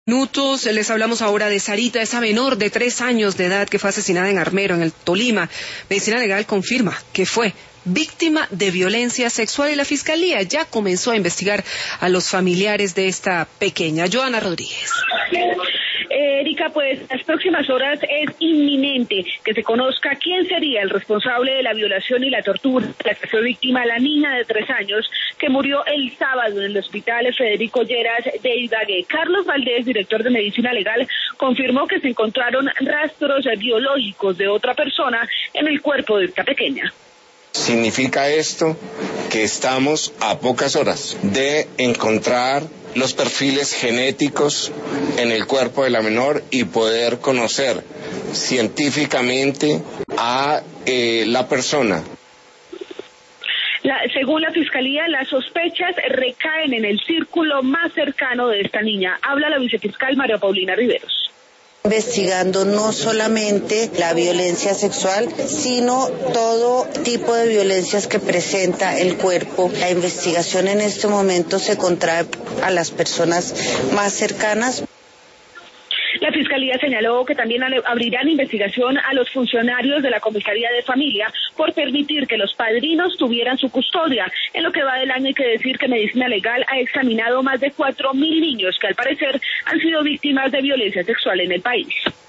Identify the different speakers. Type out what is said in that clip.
Speaker 1: Minutos, les hablamos ahora de Sarita, esa menor de 3 años de edad que fue asesinada en Armero, en el Tolima. Medicina Legal confirma que fue víctima de violencia sexual y la Fiscalía ya comenzó a investigar a los familiares de esta pequeña. Joana Rodríguez.
Speaker 2: Erika, pues en las próximas horas es inminente que se conozca quién sería el responsable de la violación y la tortura de la que fue víctima la niña de 3 años que murió el sábado en el hospital Federico Lleras de Ibagué. Carlos Valdés, director de Medicina Legal, confirmó que se encontraron rastros biológicos de otra persona en el cuerpo de esta pequeña.
Speaker 3: Significa esto que estamos a pocas horas de encontrar los perfiles genéticos en el cuerpo de la menor y poder conocer científicamente a la persona.
Speaker 2: Según la Fiscalía, las sospechas recaen en el círculo más cercano de esta niña. Habla la vicefiscal María Paulina Riveros.
Speaker 4: Investigando no solamente la violencia sexual, sino todo tipo de violencias que presenta el cuerpo. La investigación en este momento se contrae a las personas más cercanas.
Speaker 2: La Fiscalía señaló que también abrirán investigación a los funcionarios de la Comisaría de Familia por permitir que los padrinos tuvieran su custodia. En lo que va del año hay que decir que Medicina Legal ha examinado más de 4.000 niños que al parecer han sido víctimas de violencia sexual en el país.